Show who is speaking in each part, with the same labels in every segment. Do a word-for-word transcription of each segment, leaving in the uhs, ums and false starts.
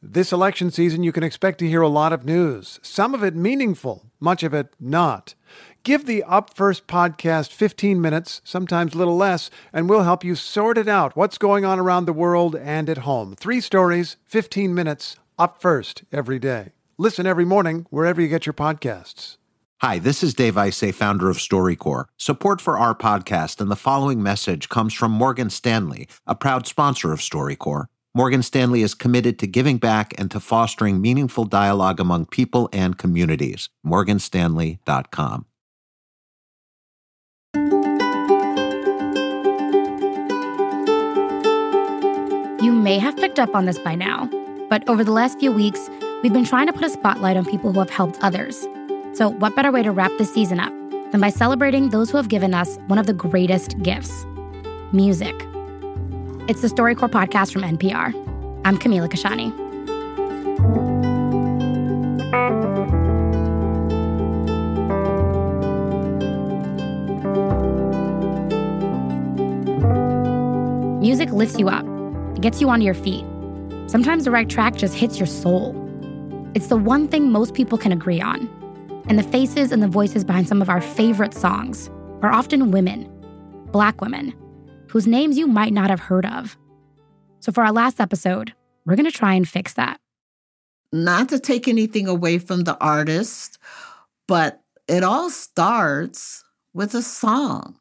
Speaker 1: This election season, you can expect to hear a lot of news, some of it meaningful, much of it not. Give the Up First podcast fifteen minutes, sometimes a little less, and we'll help you sort it out, what's going on around the world and at home. Three stories, fifteen minutes, Up First every day. Listen every morning wherever you get your podcasts.
Speaker 2: Hi, this is Dave Isay, founder of StoryCorps. Support for our podcast and the following message comes from Morgan Stanley, a proud sponsor of StoryCorps. Morgan Stanley is committed to giving back and to fostering meaningful dialogue among people and communities. morgan stanley dot com.
Speaker 3: You may have picked up on this by now, but over the last few weeks, we've been trying to put a spotlight on people who have helped others. So what better way to wrap this season up than by celebrating those who have given us one of the greatest gifts, music. It's the StoryCorps podcast from N P R. I'm Camila Kashani. Music lifts you up. It gets you onto your feet. Sometimes the right track just hits your soul. It's the one thing most people can agree on. And the faces and the voices behind some of our favorite songs are often women, Black women, whose names you might not have heard of. So for our last episode, we're going to try and fix that.
Speaker 4: Not to take anything away from the artist, but it all starts with a song.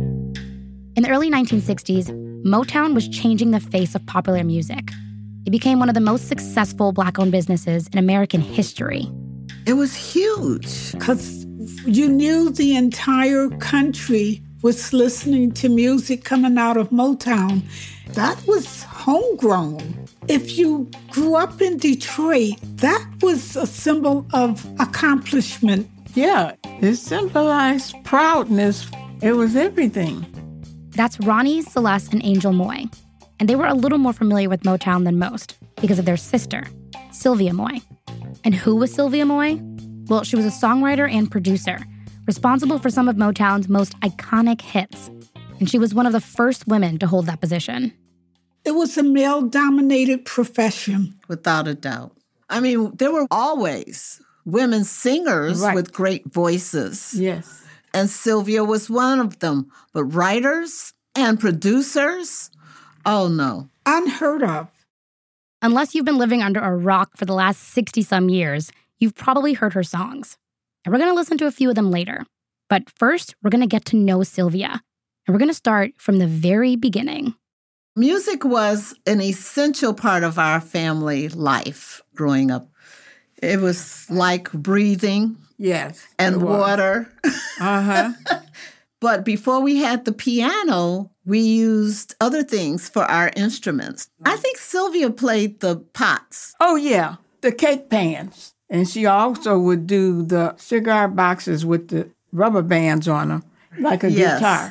Speaker 3: In the early nineteen sixties, Motown was changing the face of popular music. It became one of the most successful Black-owned businesses in American history.
Speaker 4: It was huge.
Speaker 5: Because you knew the entire country was listening to music coming out of Motown. That was homegrown. If you grew up in Detroit, that was a symbol of accomplishment.
Speaker 6: Yeah, it symbolized proudness. It was everything.
Speaker 3: That's Ronnie, Celeste, and Angel Moy. And they were a little more familiar with Motown than most because of their sister, Sylvia Moy. And who was Sylvia Moy? Well, she was a songwriter and producer, responsible for some of Motown's most iconic hits. And she was one of the first women to hold that position.
Speaker 5: It was a male-dominated profession.
Speaker 4: Without a doubt. I mean, there were always women singers
Speaker 6: Right.
Speaker 4: with great voices.
Speaker 6: Yes.
Speaker 4: And Sylvia was one of them. But writers and producers, oh no.
Speaker 5: Unheard of.
Speaker 3: Unless you've been living under a rock for the last sixty-some years, you've probably heard her songs. And we're going to listen to a few of them later. But first, we're going to get to know Sylvia. And we're going to start from the very beginning.
Speaker 4: Music was an essential part of our family life growing up. It was like breathing.
Speaker 6: Yes.
Speaker 4: And water.
Speaker 6: Uh-huh.
Speaker 4: But before we had the piano, we used other things for our instruments. I think Sylvia played the pots.
Speaker 6: Oh, yeah, the cake pans. And she also would do the cigar boxes with the rubber bands on them, like a
Speaker 4: Yes.
Speaker 6: guitar.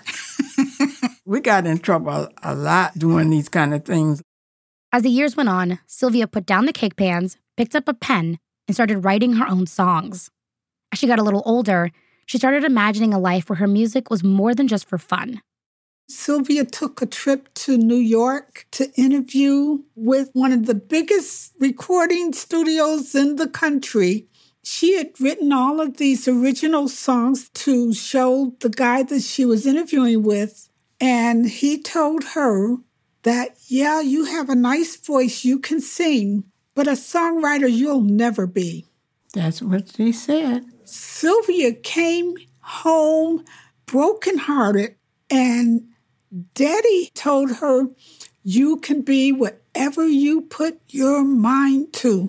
Speaker 6: We got in trouble a lot doing these kind of things.
Speaker 3: As the years went on, Sylvia put down the cake pans, picked up a pen, and started writing her own songs. As she got a little older, she started imagining a life where her music was more than just for fun.
Speaker 5: Sylvia took a trip to New York to interview with one of the biggest recording studios in the country. She had written all of these original songs to show the guy that she was interviewing with. And he told her that, yeah, you have a nice voice, you can sing, but a songwriter you'll never be.
Speaker 6: That's what she said.
Speaker 5: Sylvia came home brokenhearted, and Daddy told her, you can be whatever you put your mind to.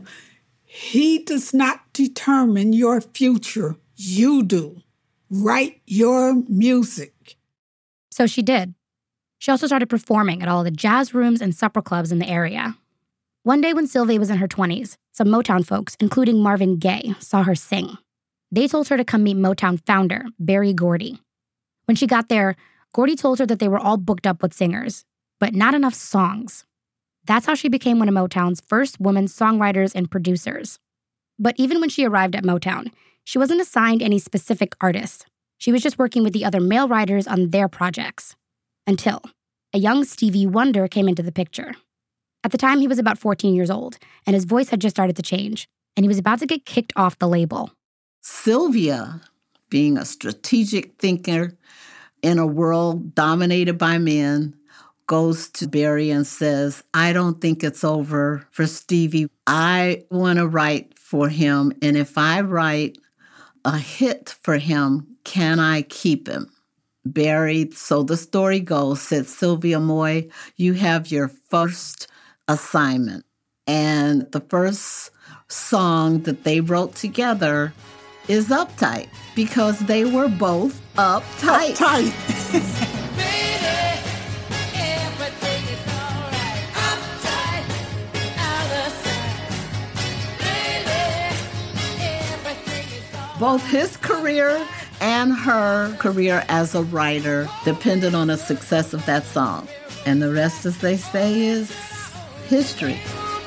Speaker 5: He does not determine your future. You do. Write your music.
Speaker 3: So she did. She also started performing at all the jazz rooms and supper clubs in the area. One day when Sylvia was in her twenties, some Motown folks, including Marvin Gaye, saw her sing. They told her to come meet Motown founder, Berry Gordy. When she got there, Gordy told her that they were all booked up with singers, but not enough songs. That's how she became one of Motown's first women songwriters and producers. But even when she arrived at Motown, she wasn't assigned any specific artist. She was just working with the other male writers on their projects. Until a young Stevie Wonder came into the picture. At the time, he was about fourteen years old, and his voice had just started to change, and he was about to get kicked off the label.
Speaker 4: Sylvia, being a strategic thinker in a world dominated by men, goes to Barry and says, I don't think it's over for Stevie. I want to write for him, and if I write a hit for him, can I keep him? Barry, so the story goes, said, Sylvia Moy, you have your first assignment. And the first song that they wrote together is Uptight, because they were both uptight.
Speaker 5: Uptight.
Speaker 4: Both his career and her career as a writer depended on the success of that song. And the rest, as they say, is history.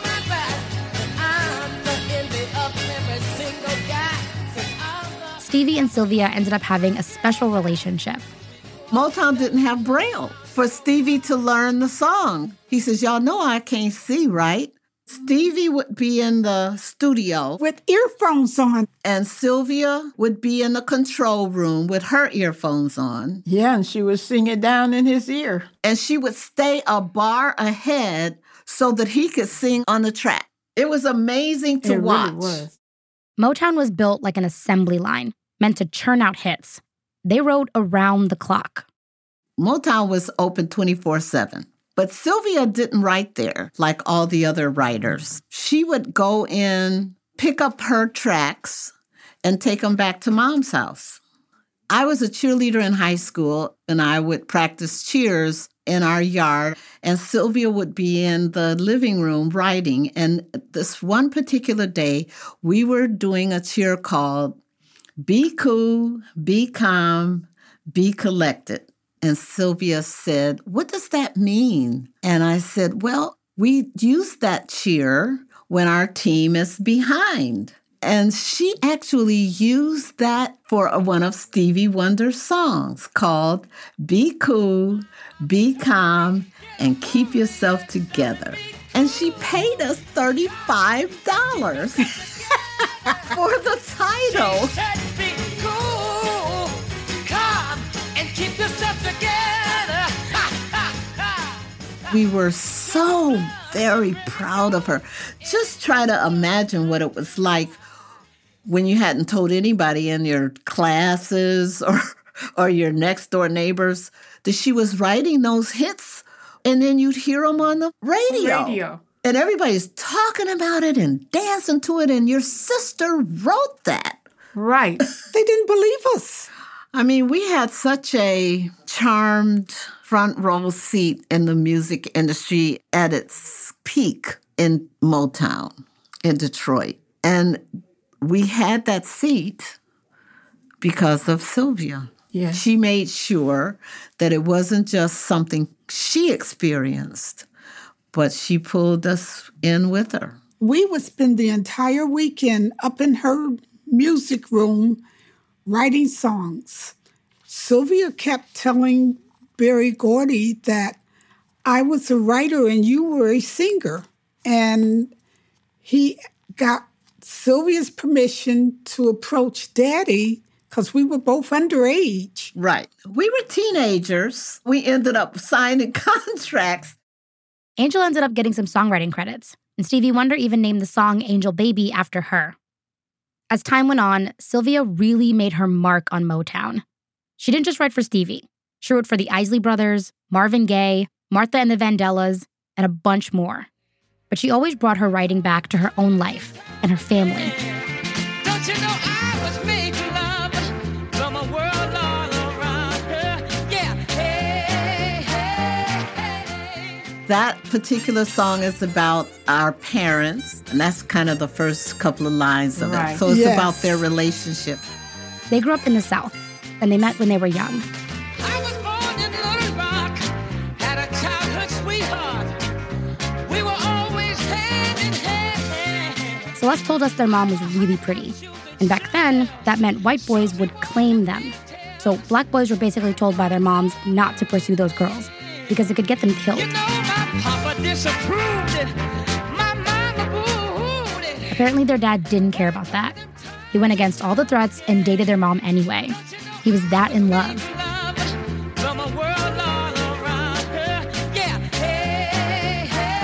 Speaker 3: Stevie and Sylvia ended up having a special relationship.
Speaker 4: Motown didn't have Braille for Stevie to learn the song. He says, y'all know I can't see, right? Stevie would be in the studio
Speaker 5: with earphones on.
Speaker 4: And Sylvia would be in the control room with her earphones on.
Speaker 6: Yeah, and she would sing it down in his ear.
Speaker 4: And she would stay a bar ahead so that he could sing on the track. It was amazing to
Speaker 6: it
Speaker 4: watch.
Speaker 6: Really was.
Speaker 3: Motown was built like an assembly line, meant to churn out hits. They wrote around the clock.
Speaker 4: Motown was open twenty-four seven. But Sylvia didn't write there like all the other writers. She would go in, pick up her tracks, and take them back to Mom's house. I was a cheerleader in high school, and I would practice cheers in our yard, and Sylvia would be in the living room writing. And this one particular day, we were doing a cheer called Be Cool, Be Calm, Be Collected. And Sylvia said, what does that mean? And I said, well, we use that cheer when our team is behind. And she actually used that for one of Stevie Wonder's songs called Be Cool, Be Calm, and Keep Yourself Together. And she paid us thirty-five dollars for the title. Be cool, calm, and keep yourself together. We were so very proud of her. Just try to imagine what it was like when you hadn't told anybody in your classes or or your next door neighbors that she was writing those hits, and then you'd hear them on the radio.
Speaker 6: Radio.
Speaker 4: And everybody's talking about it and dancing to it, and your sister wrote that.
Speaker 6: Right.
Speaker 5: They didn't believe us.
Speaker 4: I mean, we had such a charmed front row seat in the music industry at its peak in Motown in Detroit. And we had that seat because of Sylvia.
Speaker 6: Yeah.
Speaker 4: She made sure that it wasn't just something she experienced, but she pulled us in with her.
Speaker 5: We would spend the entire weekend up in her music room writing songs. Sylvia kept telling Berry Gordy that I was a writer and you were a singer. And he got Sylvia's permission to approach Daddy because we were both underage.
Speaker 4: Right. We were teenagers. We ended up signing contracts.
Speaker 3: Angel ended up getting some songwriting credits, and Stevie Wonder even named the song Angel Baby after her. As time went on, Sylvia really made her mark on Motown. She didn't just write for Stevie. She wrote for the Isley Brothers, Marvin Gaye, Martha and the Vandellas, and a bunch more. But she always brought her writing back to her own life and her family.
Speaker 7: Don't you know I was made to love from a world all around her? Yeah. Hey, hey, hey.
Speaker 4: That particular song is about our parents, and that's kind of the first couple of lines of
Speaker 6: Right.
Speaker 4: it. So it's
Speaker 5: Yes.
Speaker 4: about their relationship.
Speaker 3: They grew up in the South, and they met when they were young.
Speaker 7: I was born in Little Rock, had a childhood sweetheart. We were always hand in hand.
Speaker 3: Celeste told us their mom was really pretty. And back then, that meant white boys would claim them. So black boys were basically told by their moms not to pursue those girls because it could get them killed.
Speaker 7: You know my papa disapproved it. My mama booed it.
Speaker 3: Apparently, their dad didn't care about that. He went against all the threats and dated their mom anyway. He was that in love.
Speaker 7: From a world all around her. Yeah. Hey,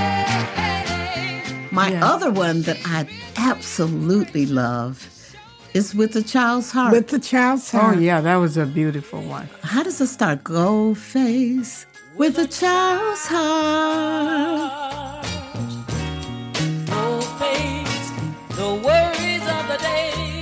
Speaker 7: hey, hey.
Speaker 4: My
Speaker 6: Yeah.
Speaker 4: other one that I absolutely love is With a Child's Heart.
Speaker 5: With the child's
Speaker 6: Oh,
Speaker 5: heart.
Speaker 6: yeah, that was a beautiful one.
Speaker 4: How does it start? Go face with a child's heart.
Speaker 7: Oh, face the worries of the day.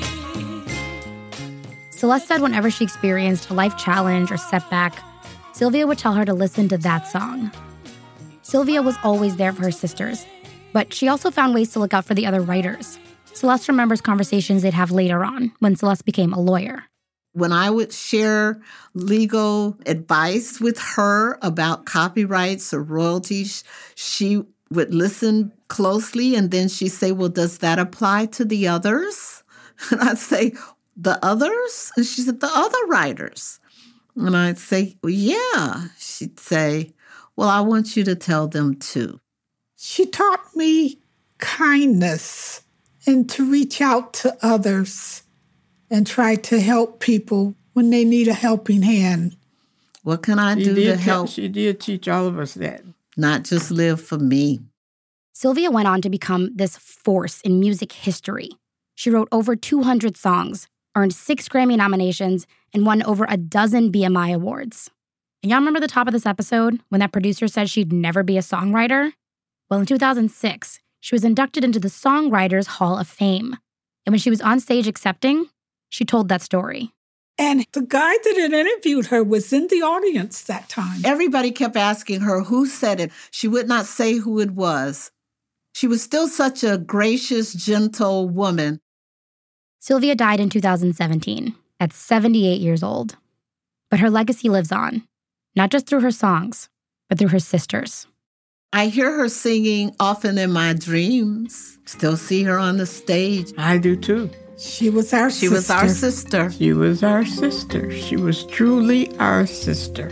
Speaker 3: Celeste said whenever she experienced a life challenge or setback, Sylvia would tell her to listen to that song. Sylvia was always there for her sisters, but she also found ways to look out for the other writers. Celeste remembers conversations they'd have later on when Celeste became a lawyer.
Speaker 4: When I would share legal advice with her about copyrights or royalties, she would listen closely and then she'd say, well, does that apply to the others? And I'd say, the others? And she said, the other writers. And I'd say, well, yeah. She'd say, well, I want you to tell them too.
Speaker 5: She taught me kindness and to reach out to others and try to help people when they need a helping hand.
Speaker 4: What can I
Speaker 6: She
Speaker 4: do to
Speaker 6: did, te-
Speaker 4: help?
Speaker 6: she did teach all of us that.
Speaker 4: Not just live for me.
Speaker 3: Sylvia went on to become this force in music history. She wrote over two hundred songs, earned six Grammy nominations, and won over a dozen B M I awards. And y'all remember the top of this episode when that producer said she'd never be a songwriter? Well, in two thousand six, she was inducted into the Songwriters Hall of Fame. And when she was on stage accepting, she told that story.
Speaker 5: And the guy that had interviewed her was in the audience that time.
Speaker 4: Everybody kept asking her who said it. She would not say who it was. She was still such a gracious, gentle woman.
Speaker 3: Sylvia died in two thousand seventeen at seventy-eight years old. But her legacy lives on, not just through her songs, but through her sisters.
Speaker 4: I hear her singing often in my dreams. Still see her on the stage.
Speaker 6: I do too.
Speaker 5: She was our
Speaker 4: She
Speaker 5: sister.
Speaker 4: was our sister.
Speaker 6: She was our sister. She was truly our sister.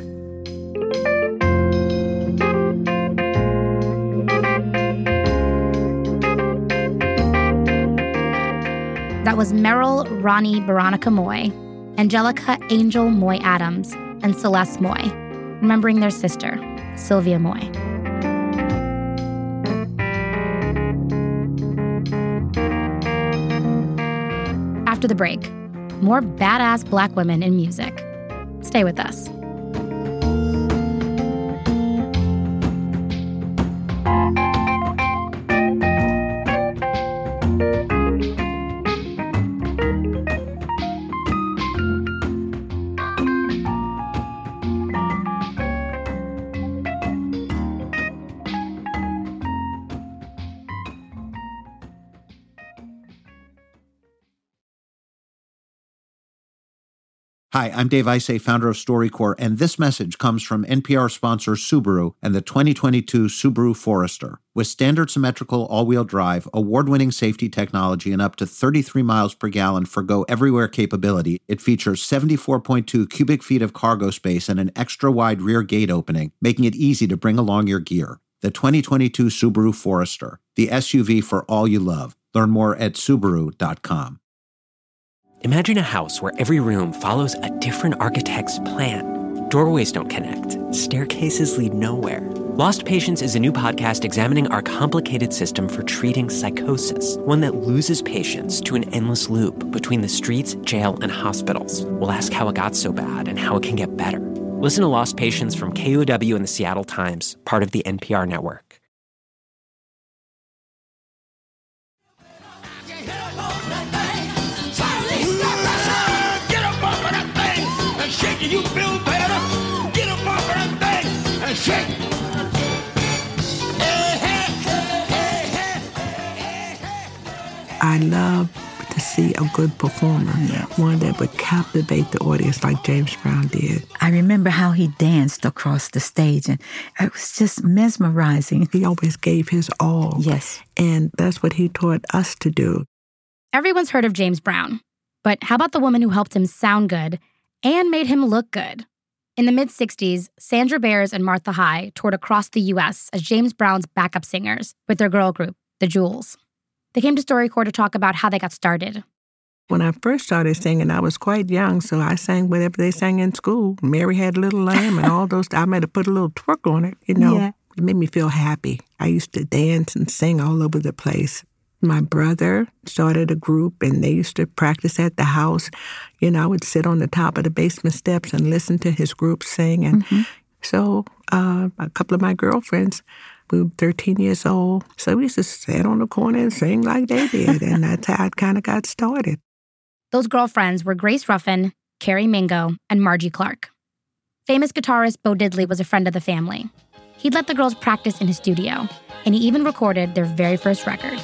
Speaker 3: That was Merrill Ronnie Veronica Moy, Angelica Angel Moy Adams, and Celeste Moy, remembering their sister, Sylvia Moy. After the break, more badass Black women in music. Stay with us.
Speaker 2: Hi, I'm Dave Isay, founder of StoryCorps, and this message comes from N P R sponsor Subaru and the twenty twenty-two Subaru Forester. With standard symmetrical all-wheel drive, award-winning safety technology, and up to thirty-three miles per gallon for go-everywhere capability, it features seventy-four point two cubic feet of cargo space and an extra-wide rear gate opening, making it easy to bring along your gear. The twenty twenty-two Subaru Forester, the S U V for all you love. Learn more at Subaru dot com.
Speaker 8: Imagine a house where every room follows a different architect's plan. Doorways don't connect. Staircases lead nowhere. Lost Patients is a new podcast examining our complicated system for treating psychosis, one that loses patients to an endless loop between the streets, jail, and hospitals. We'll ask how it got so bad and how it can get better. Listen to Lost Patients from K O W and the Seattle Times, part of the N P R network.
Speaker 7: You feel better. Get up off of that thing and shake. Hey, hey, hey, hey, hey, hey.
Speaker 9: I love to see a good performer, one that would captivate the audience like James Brown did.
Speaker 10: I remember how he danced across the stage, and it was just mesmerizing.
Speaker 9: He always gave his all.
Speaker 10: Yes.
Speaker 9: And that's what he taught us to do.
Speaker 3: Everyone's heard of James Brown, but how about the woman who helped him sound good and made him look good? In the mid-sixties, Sandra Bears and Martha High toured across the U S as James Brown's backup singers with their girl group, the Jewels. They came to StoryCorps to talk about how they got started.
Speaker 9: When I first started singing, I was quite young, so I sang whatever they sang in school. Mary Had a Little Lamb and all those. I might have put a little twerk on it, you know.
Speaker 10: Yeah.
Speaker 9: It made me feel happy. I used to dance and sing all over the place. My brother started a group, and they used to practice at the house. You know, I would sit on the top of the basement steps and listen to his group sing. And
Speaker 10: Mm-hmm.
Speaker 9: so uh, a couple of my girlfriends, we were thirteen years old, so we used to sit on the corner and sing like they did, and that's how it kind of got started.
Speaker 3: Those girlfriends were Grace Ruffin, Carrie Mingo, and Margie Clark. Famous guitarist Bo Diddley was a friend of the family. He'd let the girls practice in his studio, and he even recorded their very first record.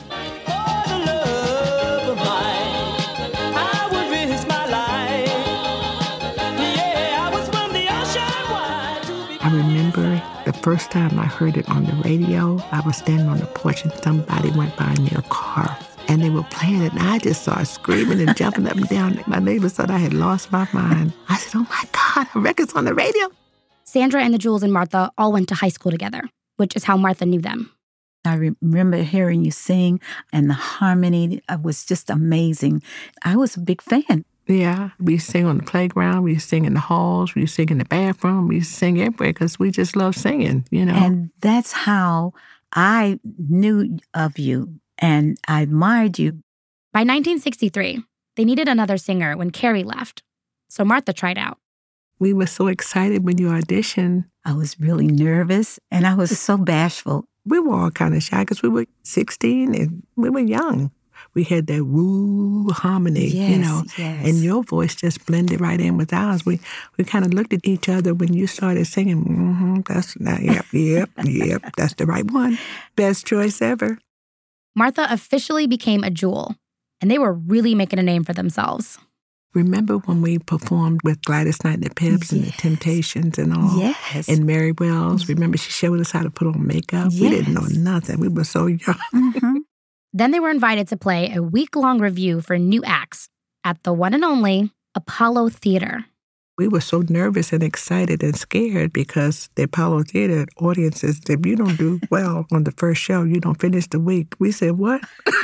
Speaker 9: I remember the first time I heard it on the radio, I was standing on the porch and somebody went by in their car and they were playing it and I just started screaming and jumping up and down. My neighbors thought I had lost my mind. I said, oh my God, a record's on the radio.
Speaker 3: Sandra and the Jewels and Martha all went to high school together, which is how Martha knew them.
Speaker 10: I remember hearing you sing, and the harmony was just amazing. I was a big fan.
Speaker 9: Yeah, we sing on the playground, we sing in the halls, we sing in the bathroom, we sing everywhere because we just love singing, you know.
Speaker 10: And that's how I knew of you, and I admired you.
Speaker 3: By nineteen sixty-three, they needed another singer when Carrie left, so Martha tried out.
Speaker 9: We were so excited when you auditioned.
Speaker 10: I was really nervous, and I was so bashful.
Speaker 9: We were all kind of shy because we were sixteen and we were young. We had that woo harmony,
Speaker 10: Yes,
Speaker 9: you know,
Speaker 10: yes.
Speaker 9: and your voice just blended right in with ours. We we kind of looked at each other when you started singing. Mm-hmm, that's that, yep, yep, yep. That's the right one. Best choice ever.
Speaker 3: Martha officially became a Jewel, and they were really making a name for themselves.
Speaker 9: Remember when we performed with Gladys Knight and the Pips and the Temptations and all?
Speaker 10: Yes.
Speaker 9: And Mary Wells. Remember she showed us how to put on makeup? We didn't know
Speaker 10: Yes.
Speaker 9: nothing. We were so young.
Speaker 10: Mm-hmm.
Speaker 3: Then they were invited to play a week-long review for new acts at the one and only Apollo Theater.
Speaker 9: We were so nervous and excited and scared because the Apollo Theater audiences, if you don't do well on the first show, you don't finish the week. We said, what?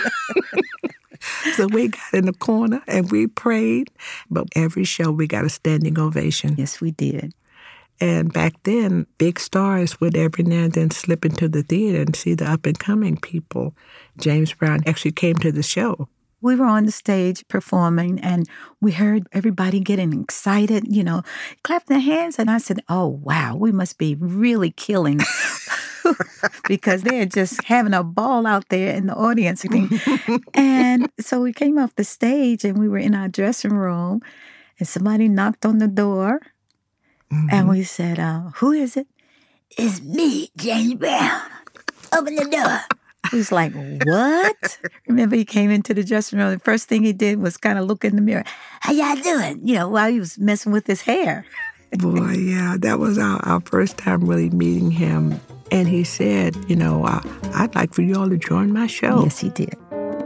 Speaker 9: So we got in the corner and we prayed. But every show we got a standing ovation.
Speaker 10: Yes, we did.
Speaker 9: And back then, big stars would every now and then slip into the theater and see the up-and-coming people. James Brown actually came to the show.
Speaker 10: We were on the stage performing, and we heard everybody getting excited, you know, clapping their hands. And I said, oh, wow, we must be really killing because they're just having a ball out there in the audience. And so we came off the stage, and we were in our dressing room, and somebody knocked on the door. Mm-hmm. And we said, uh, who is it? It's me, James Brown. Open the door. He was like, what? Remember, he came into the dressing room. The first thing he did was kind of look in the mirror. How y'all doing? You know, while he was messing with his hair.
Speaker 9: Boy, yeah, that was our, our first time really meeting him. And he said, you know, uh, I'd like for you all to join my show.
Speaker 10: Yes, he did.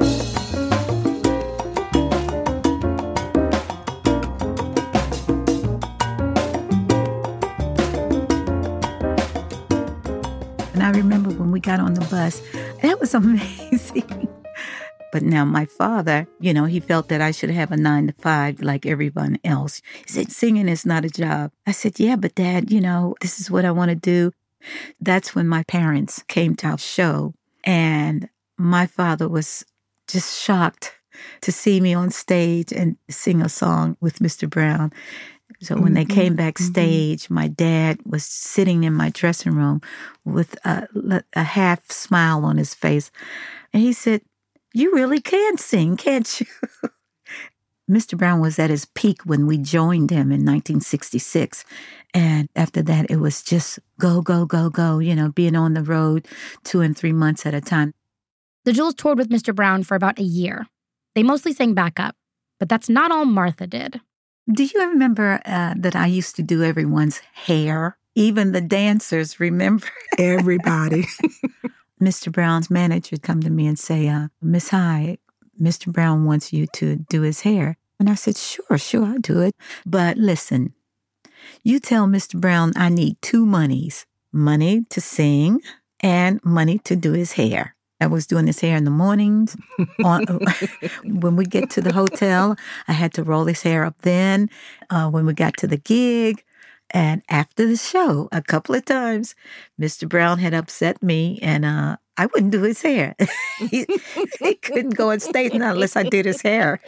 Speaker 10: And I remember when we got on the bus, that was amazing. But now my father, you know, he felt that I should have a nine to five like everyone else. He said, singing is not a job. I said, yeah, but Dad, you know, this is what I want to do. That's when my parents came to our show. And my father was just shocked to see me on stage and sing a song with Mister Brown. So when mm-hmm. they came backstage, mm-hmm. my dad was sitting in my dressing room with a, a half smile on his face. And he said, you really can sing, can't you? Mister Brown was at his peak when we joined him in nineteen sixty-six. And after that, it was just go, go, go, go, you know, being on the road two and three months at a time.
Speaker 3: The Jewels toured with Mister Brown for about a year. They mostly sang backup, but that's not all Martha did.
Speaker 10: Do you remember uh, that I used to do everyone's hair? Even the dancers, remember?
Speaker 9: Everybody.
Speaker 10: Mister Brown's manager would come to me and say, uh, Miss High, Mister Brown wants you to do his hair. And I said, sure, sure, I'll do it. But listen, You tell Mister Brown I need two monies, money to sing and money to do his hair. I was doing his hair in the mornings. On, when we get to the hotel, I had to roll his hair up then. Uh, when we got to the gig, and after the show, a couple of times, Mister Brown had upset me, and uh, I wouldn't do his hair. he, he couldn't go on stage unless I did his hair.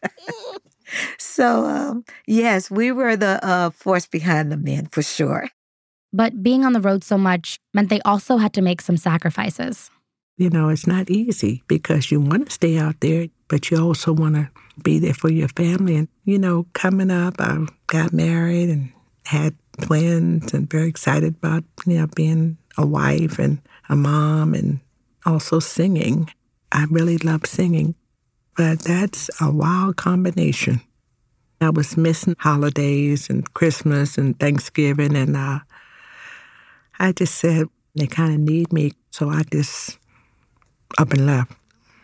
Speaker 10: So, um, yes, we were the uh, force behind the men, for sure.
Speaker 3: But being on the road so much meant they also had to make some sacrifices.
Speaker 9: You know, it's not easy because you want to stay out there, but you also want to be there for your family. And, you know, coming up, I got married and had twins and very excited about, you know, being a wife and a mom and also singing. I really love singing, but that's a wild combination. I was missing holidays and Christmas and Thanksgiving, and uh, I just said they kind of need me, so I just up and left.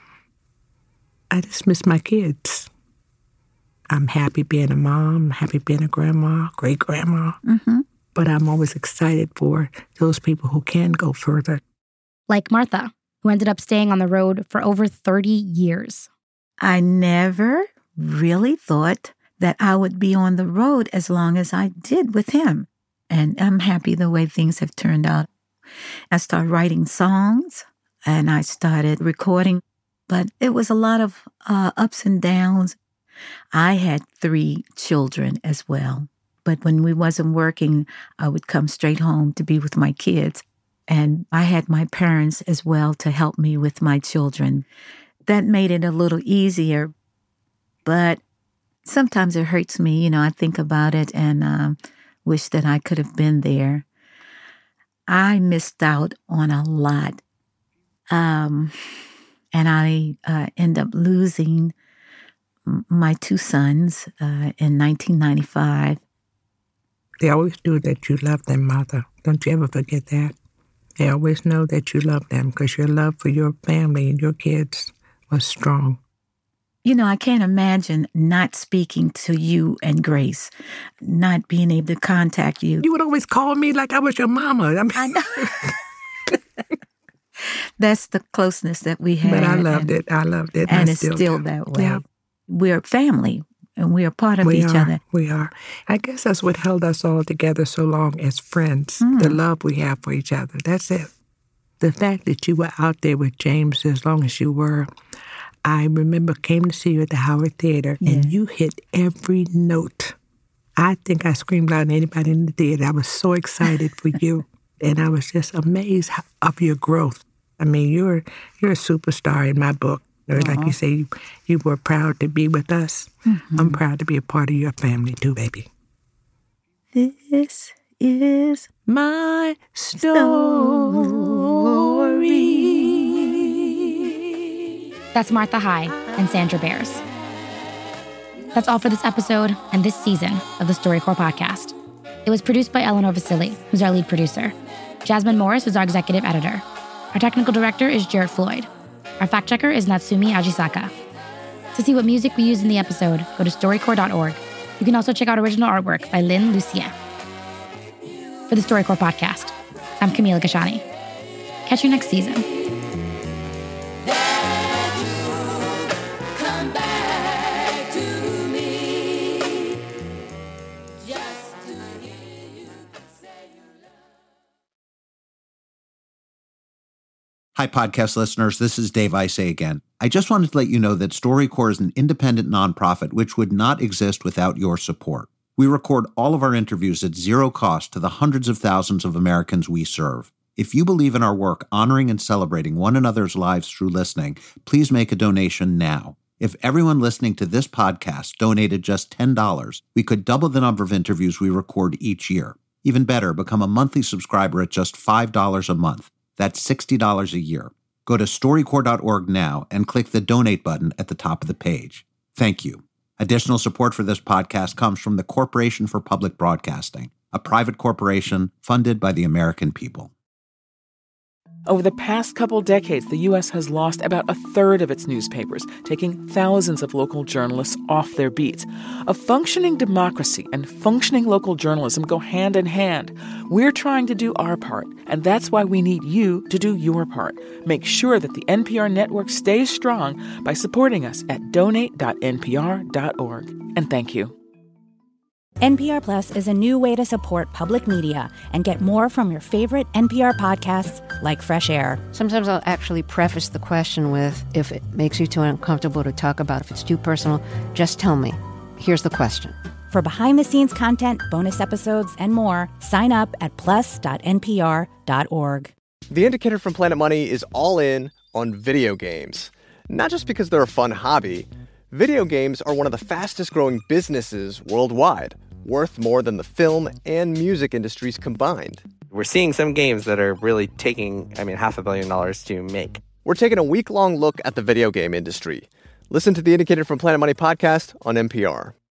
Speaker 9: I just miss my kids. I'm happy being a mom, happy being a grandma, great-grandma.
Speaker 10: Mm-hmm.
Speaker 9: But I'm always excited for those people who can go further.
Speaker 3: Like Martha, who ended up staying on the road for over thirty years.
Speaker 10: I never really thought that I would be on the road as long as I did with him. And I'm happy the way things have turned out. I started writing songs, and I started recording, but it was a lot of uh, ups and downs. I had three children as well, but when we wasn't working, I would come straight home to be with my kids, and I had my parents as well to help me with my children. That made it a little easier, but sometimes it hurts me. You know, I think about it and um, wish that I could have been there. I missed out on a lot. Um, and I uh, end up losing my two sons uh, in nineteen ninety-five.
Speaker 9: They always knew that you loved them, Mother. Don't you ever forget that. They always know that you love them because your love for your family and your kids was strong.
Speaker 10: You know, I can't imagine not speaking to you and Grace, not being able to contact you.
Speaker 9: You would always call me like I was your mama. I, mean,
Speaker 10: I know. That's the closeness that we had.
Speaker 9: But I loved
Speaker 10: and,
Speaker 9: it. I loved it.
Speaker 10: And
Speaker 9: I
Speaker 10: it's still, still that way.
Speaker 9: Yeah.
Speaker 10: We're family, and we are part of
Speaker 9: we
Speaker 10: each
Speaker 9: are,
Speaker 10: other.
Speaker 9: We are. I guess that's what held us all together so long as friends,
Speaker 10: Mm.
Speaker 9: the love we have for each other. That's it. The fact that you were out there with James as long as you were, I remember came to see you at the Howard Theater,
Speaker 10: Yeah.
Speaker 9: and you hit every note. I think I screamed louder than anybody in the theater. I was so excited for you, and I was just amazed of your growth. I mean, you're you're a superstar in my book. Or like you say, you, you were proud to be with us. Mm-hmm. I'm proud to be a part of your family too, baby.
Speaker 10: This is
Speaker 9: my story.
Speaker 3: That's Martha High and Sandra Bears. That's all for this episode and this season of the StoryCorps podcast. It was produced by Eleanor Vasili, who's our lead producer. Jasmine Morris is our executive editor. Our technical director is Jarrett Floyd. Our fact checker is Natsumi Ajisaka. To see what music we used in the episode, go to storycorps dot org. You can also check out original artwork by Lynn Lucia. For the StoryCorps podcast, I'm Camila Kashani. Catch you next season.
Speaker 2: Hi, podcast listeners. This is Dave Isay again. I just wanted to let you know that StoryCorps is an independent nonprofit which would not exist without your support. We record all of our interviews at zero cost to the hundreds of thousands of Americans we serve. If you believe in our work honoring and celebrating one another's lives through listening, please make a donation now. If everyone listening to this podcast donated just ten dollars, we could double the number of interviews we record each year. Even better, become a monthly subscriber at just five dollars a month. That's sixty dollars a year. Go to storycorps dot org now and click the donate button at the top of the page. Thank you. Additional support for this podcast comes from the Corporation for Public Broadcasting, a private corporation funded by the American people.
Speaker 11: Over the past couple decades, the U S has lost about a third of its newspapers, taking thousands of local journalists off their beats. A functioning democracy and functioning local journalism go hand in hand. We're trying to do our part, and that's why we need you to do your part. Make sure that the N P R network stays strong by supporting us at donate dot n p r dot org. And thank you.
Speaker 12: N P R Plus is a new way to support public media and get more from your favorite N P R podcasts like Fresh Air.
Speaker 13: Sometimes I'll actually preface the question with, if it makes you too uncomfortable to talk about, if it's too personal, just tell me. Here's the question.
Speaker 12: For behind-the-scenes content, bonus episodes, and more, sign up at plus dot n p r dot org.
Speaker 14: The Indicator from Planet Money is all in on video games. Not just because they're a fun hobby. Video games are one of the fastest-growing businesses worldwide, worth more than the film and music industries combined.
Speaker 15: We're seeing some games that are really taking, I mean, half a billion dollars to make.
Speaker 14: We're taking a week-long look at the video game industry. Listen to the Indicator from Planet Money podcast on N P R.